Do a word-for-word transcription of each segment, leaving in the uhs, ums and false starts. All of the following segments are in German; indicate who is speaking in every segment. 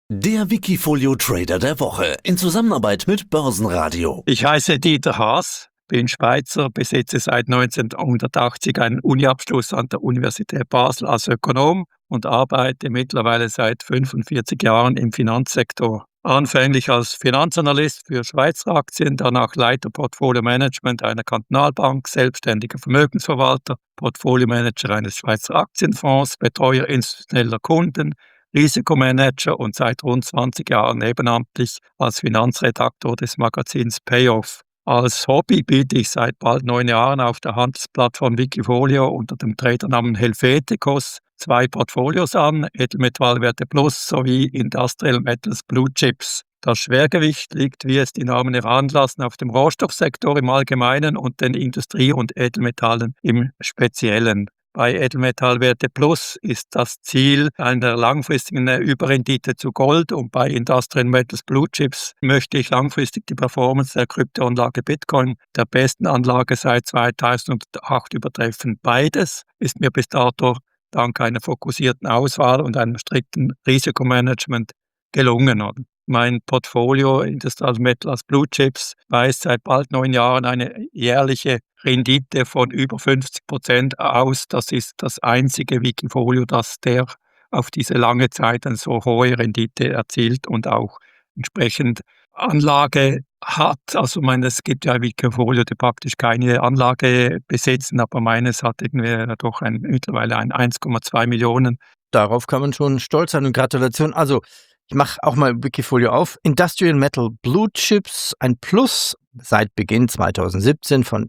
Speaker 1: Der Wikifolio Trader der Woche in Zusammenarbeit mit Börsenradio.
Speaker 2: Ich heiße Dieter Haas, bin Schweizer, besitze seit neunzehnhundertachtzig einen Uniabschluss an der Universität Basel als Ökonom und arbeite mittlerweile seit fünfundvierzig Jahren im Finanzsektor. Anfänglich als Finanzanalyst für Schweizer Aktien, danach Leiter Portfolio Management einer Kantonalbank, selbstständiger Vermögensverwalter, Portfolio-Manager eines Schweizer Aktienfonds, Betreuer institutioneller Kunden, Risikomanager und seit rund zwanzig Jahren nebenamtlich als Finanzredaktor des Magazins Payoff. Als Hobby biete ich seit bald neun Jahren auf der Handelsplattform Wikifolio unter dem Tradernamen Helveticus zwei Portfolios an, Edelmetallwerte Plus sowie Industrial Metals Blue Chips. Das Schwergewicht liegt, wie es die Namen heranlassen, auf dem Rohstoffsektor im Allgemeinen und den Industrie- und Edelmetallen im Speziellen. Bei Edelmetallwerte Plus ist das Ziel einer langfristigen Überrendite zu Gold und bei Industrial Metals Blue Chips möchte ich langfristig die Performance der Kryptoanlage Bitcoin, der besten Anlage seit zweitausendacht, übertreffen. Beides ist mir bis dato dank einer fokussierten Auswahl und einem strikten Risikomanagement gelungen. Mein Portfolio Industrial Metals Blue Chips weist seit bald neun Jahren eine jährliche Rendite von über fünfzig Prozent aus. Das ist das einzige Wikifolio, das der auf diese lange Zeit eine so hohe Rendite erzielt und auch entsprechend Anlage hat. Also meine, es gibt ja Wikifolio, die praktisch keine Anlage besitzen, aber meines hat irgendwie doch ein, mittlerweile ein eins Komma zwei Millionen.
Speaker 3: Darauf kann man schon stolz sein und Gratulation. Also ich mache auch mal Wikifolio auf. Industrial Metal Blue Chips, ein Plus seit Beginn zweitausendsiebzehn von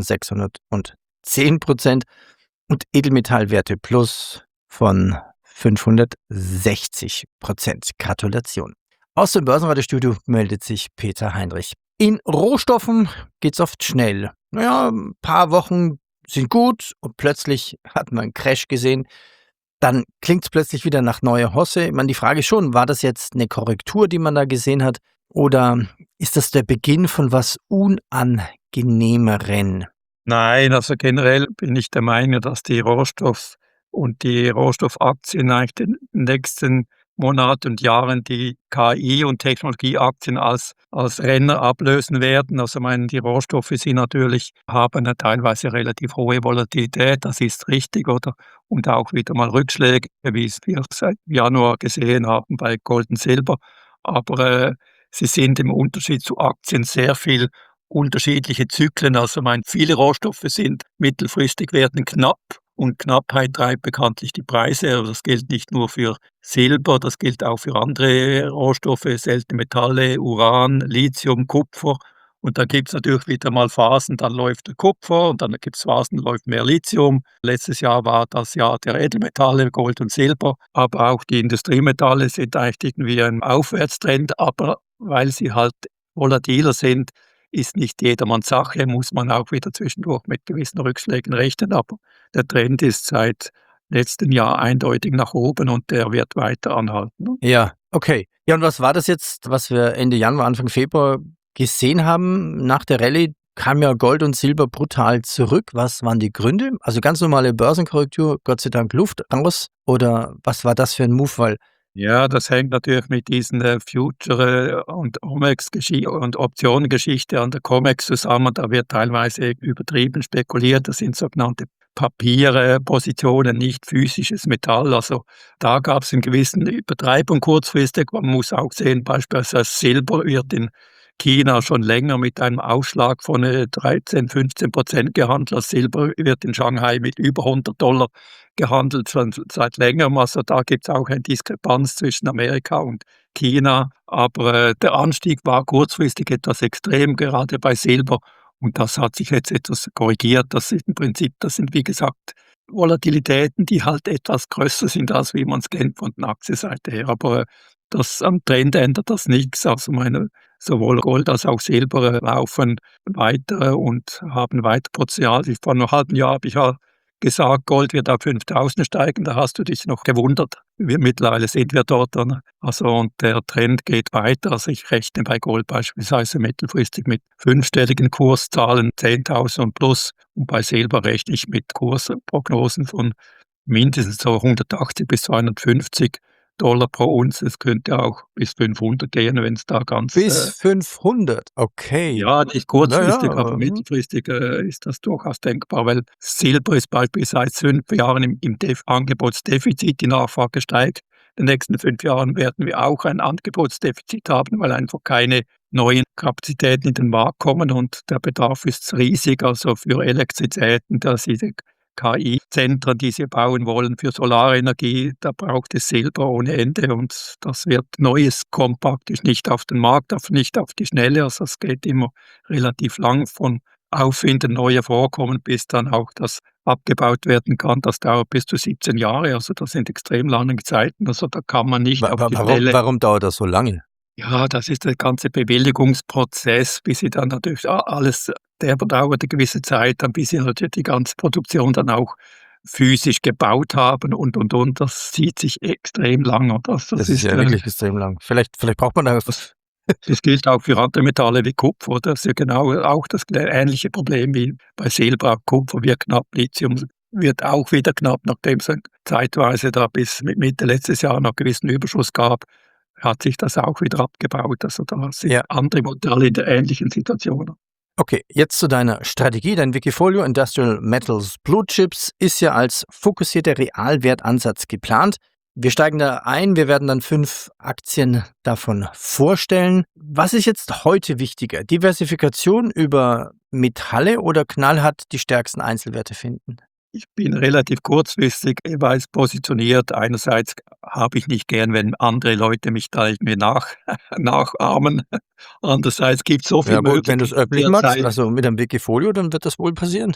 Speaker 3: dreitausendsechshundertzehn Prozent und Edelmetallwerte Plus von fünfhundertsechzig Prozent. Gratulation. Aus dem Börsenradiostudio meldet sich Peter Heinrich. In Rohstoffen geht's oft schnell. Naja, ein paar Wochen sind gut und plötzlich hat man einen Crash gesehen. Dann klingt es plötzlich wieder nach neuer Hosse. Ich meine, die Frage ist schon, war das jetzt eine Korrektur, die man da gesehen hat? Oder ist das der Beginn von was Unangenehmeren?
Speaker 2: Nein, also generell bin ich der Meinung, dass die Rohstoff- und die Rohstoffaktien eigentlich in den nächsten Monaten und Jahren die K I- und Technologieaktien als, als Renner ablösen werden. Also ich meine, die Rohstoffe sind natürlich, haben eine teilweise relativ hohe Volatilität, das ist richtig, oder? Und auch wieder mal Rückschläge, wie es wir seit Januar gesehen haben bei Gold und Silber. Aber äh, sie sind im Unterschied zu Aktien sehr viel unterschiedliche Zyklen. Also ich meine, viele Rohstoffe sind mittelfristig werden knapp. Und Knappheit treibt bekanntlich die Preise. Also das gilt nicht nur für Silber, das gilt auch für andere Rohstoffe, seltene Metalle, Uran, Lithium, Kupfer. Und dann gibt es natürlich wieder mal Phasen, dann läuft der Kupfer und dann gibt es Phasen, da läuft mehr Lithium. Letztes Jahr war das Jahr der Edelmetalle, Gold und Silber. Aber auch die Industriemetalle sind eigentlich irgendwie ein Aufwärtstrend. Aber weil sie halt volatiler sind, ist nicht jedermanns Sache, muss man auch wieder zwischendurch mit gewissen Rückschlägen rechnen. Aber der Trend ist seit letztem Jahr eindeutig nach oben und der wird weiter anhalten.
Speaker 3: Ja, okay. Ja, und was war das jetzt, was wir Ende Januar, Anfang Februar gesehen haben? Nach der Rallye kam ja Gold und Silber brutal zurück. Was waren die Gründe? Also ganz normale Börsenkorrektur, Gott sei Dank Luft raus? Oder was war das für ein Move? Weil
Speaker 2: Ja, das hängt natürlich mit diesen äh, Future- und Omex-Geschichte und Optionengeschichte an der Comex zusammen. Da wird teilweise übertrieben spekuliert. Das sind sogenannte Papiere, Positionen, nicht physisches Metall. Also da gab es einen gewissen Übertreibung kurzfristig. Man muss auch sehen, beispielsweise Silber wird in China schon länger mit einem Ausschlag von äh, dreizehn, fünfzehn Prozent gehandelt. Das Silber wird in Shanghai mit über hundert Dollar gehandelt, schon seit längerem. Also da gibt es auch eine Diskrepanz zwischen Amerika und China. Aber äh, der Anstieg war kurzfristig etwas extrem, gerade bei Silber. Und das hat sich jetzt etwas korrigiert. Das ist im Prinzip, das sind wie gesagt Volatilitäten, die halt etwas größer sind, als wie man es kennt von der Aktienseite her. Aber äh, das am Trend ändert das nichts. Also meine, sowohl Gold als auch Silber äh, laufen weiter und haben weiter Potenzial. Vor einem halben Jahr habe ich ja gesagt, Gold wird auf fünftausend steigen, da hast du dich noch gewundert. Wir, mittlerweile sind wir dort. Dann. Also, und der Trend geht weiter. Also ich rechne bei Gold beispielsweise mittelfristig mit fünfstelligen Kurszahlen, zehntausend und plus. Und bei Silber rechne ich mit Kursprognosen von mindestens so hundertachtzig bis zweihundertfünfzig Dollar pro Unze. Es könnte auch bis fünfhundert gehen, wenn es da ganz...
Speaker 3: Bis
Speaker 2: Äh,
Speaker 3: fünfhundert, okay.
Speaker 2: ja, nicht
Speaker 3: Na ja,
Speaker 2: kurzfristig, aber
Speaker 3: ähm,
Speaker 2: mittelfristig äh, ist das durchaus denkbar, weil Silber ist beispielsweise seit fünf Jahren im, im Def Angebotsdefizit, die Nachfrage steigt. In den nächsten fünf Jahren werden wir auch ein Angebotsdefizit haben, weil einfach keine neuen Kapazitäten in den Markt kommen und der Bedarf ist riesig, also für Elektrizitäten, dass diese K I-Zentren, die sie bauen wollen für Solarenergie, da braucht es Silber ohne Ende und das wird Neues kommt praktisch nicht auf den Markt, auf, nicht auf die Schnelle, also es geht immer relativ lang von Auffinden neuer Vorkommen, bis dann auch das abgebaut werden kann. Das dauert bis zu siebzehn Jahre, also das sind extrem lange Zeiten, also da kann man nicht
Speaker 3: wa
Speaker 2: auf
Speaker 3: wa
Speaker 2: die
Speaker 3: warum
Speaker 2: Schnelle...
Speaker 3: warum dauert das so lange?
Speaker 2: Ja, das ist der ganze Bewilligungsprozess, bis sie dann natürlich a alles der dauert eine gewisse Zeit, dann bis sie natürlich die ganze Produktion dann auch physisch gebaut haben und, und, und. Das zieht sich extrem lang und das das
Speaker 3: Das ist
Speaker 2: ist,
Speaker 3: ja
Speaker 2: äh,
Speaker 3: wirklich extrem lang. Vielleicht vielleicht braucht man da
Speaker 2: das das gilt auch für andere Metalle wie Kupfer. Das ist ja genau auch das gl ähnliche Problem wie bei Silber. Kupfer wird knapp, Lithium wird auch wieder knapp, nachdem es zeitweise da bis Mi Mitte letztes Jahr noch gewissen Überschuss gab, hat sich das auch wieder abgebaut. Also da sind
Speaker 3: Ja.
Speaker 2: andere Metalle in der ähnlichen Situation.
Speaker 3: Okay, jetzt zu deiner Strategie. Dein Wikifolio Industrial Metals Blue Chips ist ja als fokussierter Realwertansatz geplant. Wir steigen da ein, wir werden dann fünf Aktien davon vorstellen. Was ist jetzt heute wichtiger? Diversifikation über Metalle oder knallhart die stärksten Einzelwerte finden?
Speaker 2: Ich bin relativ kurzfristig jeweils positioniert. Einerseits habe ich nicht gern, wenn andere Leute mich da irgendwie nach nachahmen. Andererseits gibt es so viel
Speaker 3: Ja gut, wenn du es
Speaker 2: Möglichkeiten
Speaker 3: öffentlich machst,
Speaker 2: derzeit.
Speaker 3: also mit einem Wikifolio, dann wird das wohl passieren.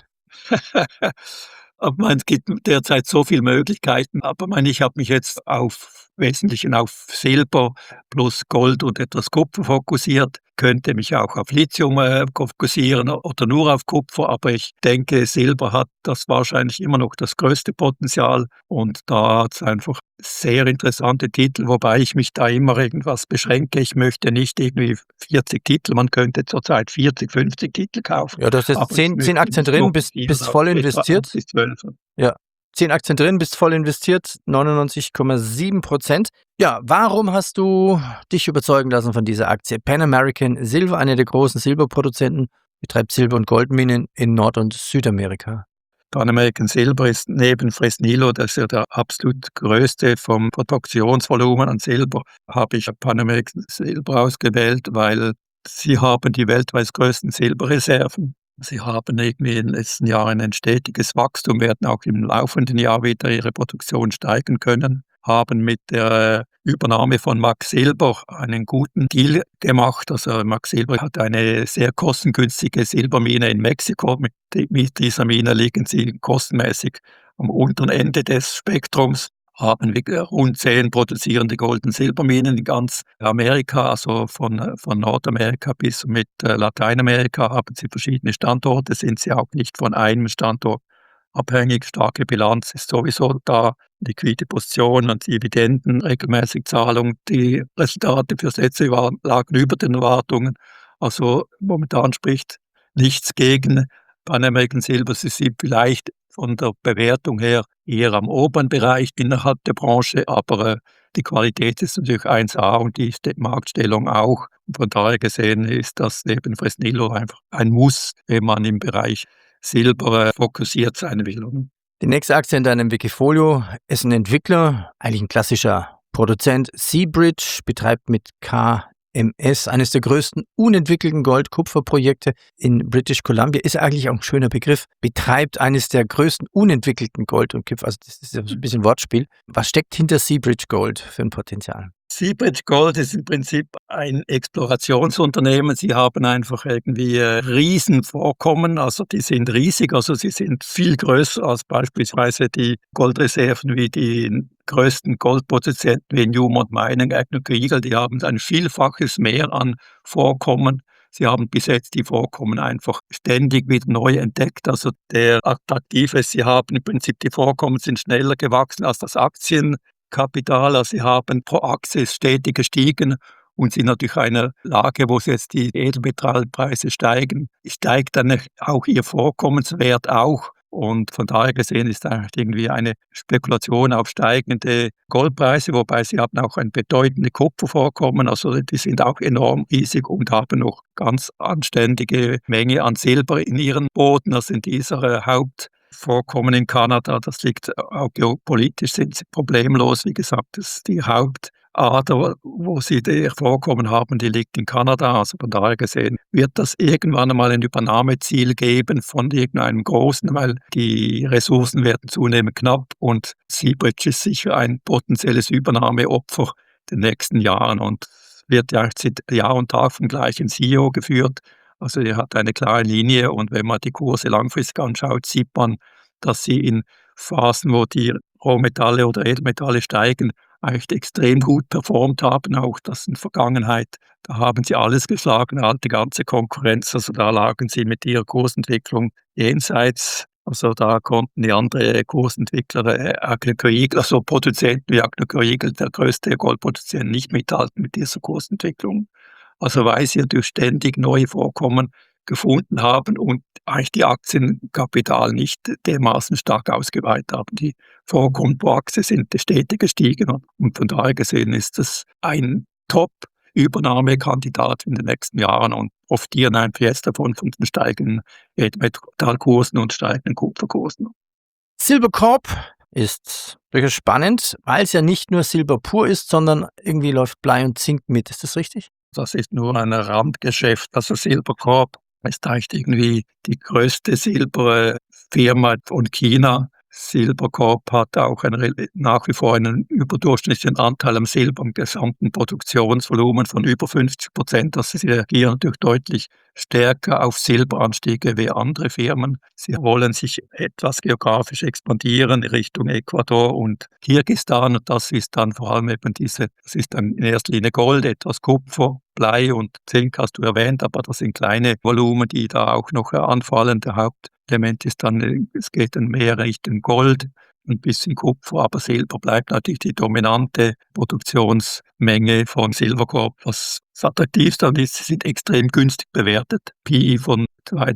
Speaker 2: Aber man, es gibt derzeit so viele Möglichkeiten, aber mein, ich habe mich jetzt auf Wesentlichen auf Silber plus Gold und etwas Kupfer fokussiert, könnte mich auch auf Lithium äh, fokussieren oder nur auf Kupfer, aber ich denke, Silber hat das wahrscheinlich immer noch das größte Potenzial und da hat es einfach sehr interessante Titel, wobei ich mich da immer irgendwas beschränke. Ich möchte nicht irgendwie vierzig Titel, man könnte zurzeit vierzig, fünfzig Titel kaufen.
Speaker 3: Ja, du hast jetzt
Speaker 2: Aber ich
Speaker 3: zehn, zehn
Speaker 2: möchte
Speaker 3: Aktien
Speaker 2: mich
Speaker 3: drin, bist,
Speaker 2: fokussieren
Speaker 3: bist
Speaker 2: auf
Speaker 3: voll
Speaker 2: etwa
Speaker 3: investiert.
Speaker 2: acht bis zwölf.
Speaker 3: Ja, zehn Aktien drin, bist voll investiert, neunundneunzig Komma sieben Prozent. Ja, warum hast du dich überzeugen lassen von dieser Aktie? Pan American Silver, einer der großen Silberproduzenten, betreibt Silber- und Goldminen in Nord- und Südamerika.
Speaker 2: Pan American Silver ist neben Fresnillo, das ist ja der absolut größte vom Produktionsvolumen an Silber, habe ich Pan American Silver ausgewählt, weil sie haben die weltweit größten Silberreserven. Sie haben irgendwie in den letzten Jahren ein stetiges Wachstum, werden auch im laufenden Jahr wieder ihre Produktion steigern können, haben mit der Übernahme von Max Silber einen guten Deal gemacht. Also Max Silber hat eine sehr kostengünstige Silbermine in Mexiko. Mit, mit dieser Mine liegen sie kostenmäßig am unteren Ende des Spektrums. Haben wir rund zehn produzierende Gold- und Silberminen in ganz Amerika, also von, von Nordamerika bis mit äh, Lateinamerika haben sie verschiedene Standorte, sind sie auch nicht von einem Standort abhängig. Starke Bilanz ist sowieso da, liquide Position und Dividenden, regelmäßig Zahlung. Die Resultate für Sätze lagen über den Erwartungen. Also momentan spricht nichts gegen Pan American Silver. Sie sind vielleicht von der Bewertung her eher am oberen Bereich innerhalb der Branche, aber äh, die Qualität ist natürlich eins A und die Ste- Marktstellung auch. Und von daher gesehen ist das neben Fresnillo einfach ein Muss, wenn man im Bereich Silber äh, fokussiert sein will. Oder?
Speaker 3: Die nächste Aktie in deinem Wikifolio ist ein Entwickler, eigentlich ein klassischer Produzent. Seabridge betreibt mit K M S eines der größten unentwickelten Gold-Kupfer-Projekte in British Columbia. Ist eigentlich auch ein schöner Begriff. Betreibt eines der größten unentwickelten Gold- und Kupfer. Also das ist ja so ein bisschen Wortspiel. Was steckt hinter Seabridge Gold für ein Potenzial?
Speaker 2: Seabridge Gold ist im Prinzip ein Explorationsunternehmen. Sie haben einfach irgendwie äh, Riesenvorkommen, also die sind riesig, also sie sind viel größer als beispielsweise die Goldreserven wie die größten Goldproduzenten wie Newmont Mining, Agnico Eagle, die haben ein Vielfaches mehr an Vorkommen. Sie haben bis jetzt die Vorkommen einfach ständig wieder neu entdeckt. Also der Attraktive ist, sie haben im Prinzip die Vorkommen sind schneller gewachsen als das Aktienkapital. Also sie haben pro Aktie stetig gestiegen und sind natürlich in einer Lage, wo jetzt die Edelmetallpreise steigen, steigt dann auch ihr Vorkommenswert auch. Und von daher gesehen ist eigentlich irgendwie eine Spekulation auf steigende Goldpreise, wobei sie haben auch ein bedeutendes Kupfervorkommen, also die sind auch enorm riesig und haben noch ganz anständige Menge an Silber in ihren Boden. Das sind diese Hauptvorkommen in Kanada. Das liegt auch geopolitisch, sind sie problemlos. Wie gesagt, das ist die Hauptader, wo sie die Vorkommen haben, die liegt in Kanada. Also von daher gesehen wird das irgendwann einmal ein Übernahmeziel geben von irgendeinem Großen, weil die Ressourcen werden zunehmend knapp und Seabridge ist sicher ein potenzielles Übernahmeopfer in den nächsten Jahren und wird ja seit Jahr und Tag vom gleichen C E O geführt. Also er hat eine klare Linie und wenn man die Kurse langfristig anschaut, sieht man, dass sie in Phasen, wo die Rohmetalle oder Edelmetalle steigen, eigentlich extrem gut performt haben, auch das in der Vergangenheit. Da haben sie alles geschlagen, die ganze Konkurrenz, also da lagen sie mit ihrer Kursentwicklung jenseits. Also da konnten die anderen Kursentwickler, äh, Agnico Eagle, also Produzenten wie Agnico Eagle, der größte Goldproduzent, nicht mithalten mit dieser Kursentwicklung. Also weil sie natürlich ständig neue Vorkommen gefunden haben und eigentlich die Aktienkapital nicht dermaßen stark ausgeweitet haben. Die Vorkommen pro Aktie sind stetig gestiegen und von daher gesehen ist das ein Top-Übernahmekandidat in den nächsten Jahren und profitieren einfach jetzt davon von den steigenden Metallkursen und steigenden Kupferkursen.
Speaker 3: Silbercorp ist durchaus spannend, weil es ja nicht nur Silber pur ist, sondern irgendwie läuft Blei und Zink mit. Ist das richtig?
Speaker 2: Das ist nur ein Randgeschäft. Also Silbercorp ist eigentlich irgendwie die größte Silberfirma von China. Silbercorp hat auch einen, nach wie vor einen überdurchschnittlichen Anteil am Silber im gesamten Produktionsvolumen von über fünfzig Prozent. Also sie reagieren natürlich deutlich stärker auf Silberanstiege wie andere Firmen. Sie wollen sich etwas geografisch expandieren in Richtung Ecuador und Kirgisistan und das ist dann vor allem eben diese, das ist dann in erster Linie Gold, etwas Kupfer, Blei und Zink hast du erwähnt, aber das sind kleine Volumen, die da auch noch anfallen. Der Hauptelement ist dann, es geht dann mehr Richtung Gold, ein bisschen Kupfer, aber Silber bleibt natürlich die dominante Produktionsmenge von Silvercorp. Was das Attraktivste ist, sie sind extrem günstig bewertet. P E von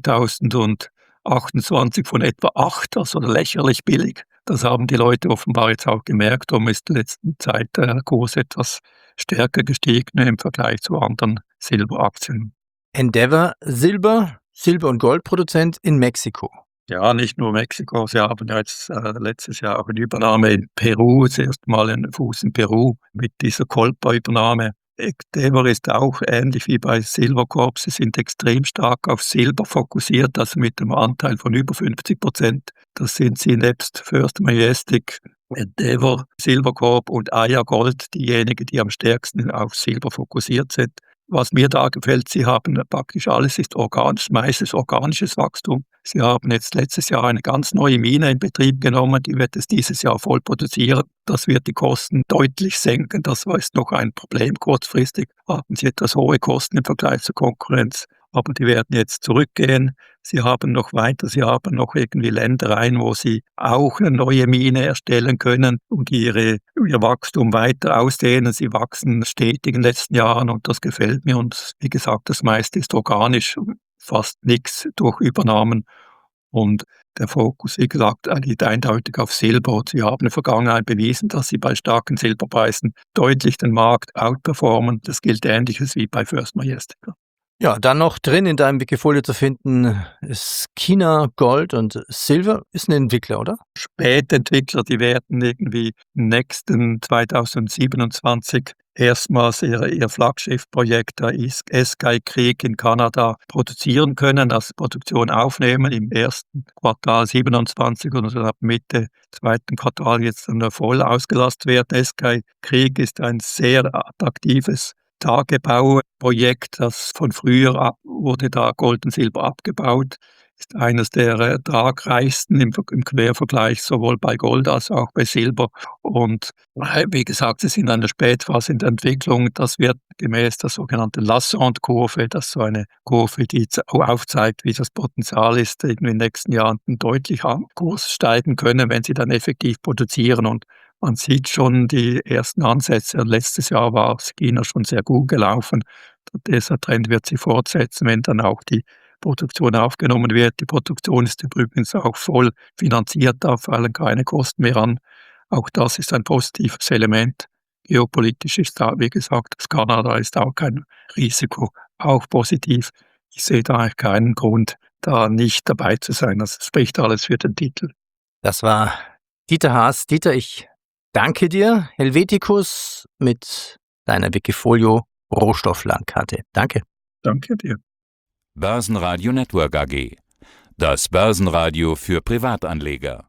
Speaker 2: zweitausendachtundzwanzig von etwa acht, also lächerlich billig. Das haben die Leute offenbar jetzt auch gemerkt, darum ist in der letzten Zeit der Kurs etwas stärker gestiegen im Vergleich zu anderen Silberaktien.
Speaker 3: Endeavour Silber, Silber- und Goldproduzent in Mexiko.
Speaker 2: Ja, nicht nur Mexiko, sie haben ja jetzt äh, letztes Jahr auch eine Übernahme in Peru, das erste Mal einen Fuß in Peru mit dieser Colpa-Übernahme. Endeavour ist auch ähnlich wie bei Silvercorp, sie sind extrem stark auf Silber fokussiert, also mit einem Anteil von über fünfzig Prozent. Das sind sie nebst First Majestic, Endeavour, Silvercorp und Aya Gold, diejenigen, die am stärksten auf Silber fokussiert sind. Was mir da gefällt, sie haben praktisch alles ist organisch, meistens organisches Wachstum. Sie haben jetzt letztes Jahr eine ganz neue Mine in Betrieb genommen, die wird es dieses Jahr voll produzieren. Das wird die Kosten deutlich senken. Das war jetzt noch ein Problem. Kurzfristig haben sie etwas hohe Kosten im Vergleich zur Konkurrenz, aber die werden jetzt zurückgehen. Sie haben noch weiter, sie haben noch irgendwie Ländereien, wo sie auch eine neue Mine erstellen können und ihre, ihr Wachstum weiter ausdehnen. Sie wachsen stetig in den letzten Jahren und das gefällt mir. Und wie gesagt, das meiste ist organisch, fast nichts durch Übernahmen. Und der Fokus, wie gesagt, liegt eindeutig auf Silber. Und sie haben in der Vergangenheit bewiesen, dass sie bei starken Silberpreisen deutlich den Markt outperformen. Das gilt Ähnliches wie bei First Majestic.
Speaker 3: Ja, dann noch drin in deinem Wikifolio zu finden ist China Gold und Silver. Ist ein Entwickler, oder?
Speaker 2: Spätentwickler, die werden irgendwie im nächsten zweitausendsiebenundzwanzig erstmals ihr, ihr Flaggschiffprojekt, der Eskai Creek in Kanada, produzieren können, also Produktion aufnehmen im ersten Quartal siebenundzwanzig und dann ab Mitte zweiten Quartal jetzt dann voll ausgelastet werden. Eskai Creek ist ein sehr attraktives Tagebauprojekt, das von früher ab, wurde da Gold und Silber abgebaut, ist eines der ertragreichsten im, im Quervergleich sowohl bei Gold als auch bei Silber. Und wie gesagt, sie sind in einer Spätphase in der Entwicklung. Das wird gemäß der sogenannten Lassonde-Kurve, das ist so eine Kurve, die aufzeigt, wie das Potenzial ist, in den nächsten Jahren deutlich am Kurs steigen können, wenn sie dann effektiv produzieren. Und man sieht schon die ersten Ansätze. Letztes Jahr war China schon sehr gut gelaufen. Dieser Trend wird sich fortsetzen, wenn dann auch die Produktion aufgenommen wird. Die Produktion ist übrigens auch voll finanziert, da fallen keine Kosten mehr an. Auch das ist ein positives Element. Geopolitisch ist da, wie gesagt, das Kanada ist auch kein Risiko, auch positiv. Ich sehe da eigentlich keinen Grund, da nicht dabei zu sein. Das spricht alles für den Titel.
Speaker 3: Das war Dieter Haas. Dieter, ich danke dir. Helveticus mit deiner Wikifolio Rohstofflandkarte. Danke.
Speaker 2: Danke dir.
Speaker 4: Börsenradio Network A G. Das Börsenradio für Privatanleger.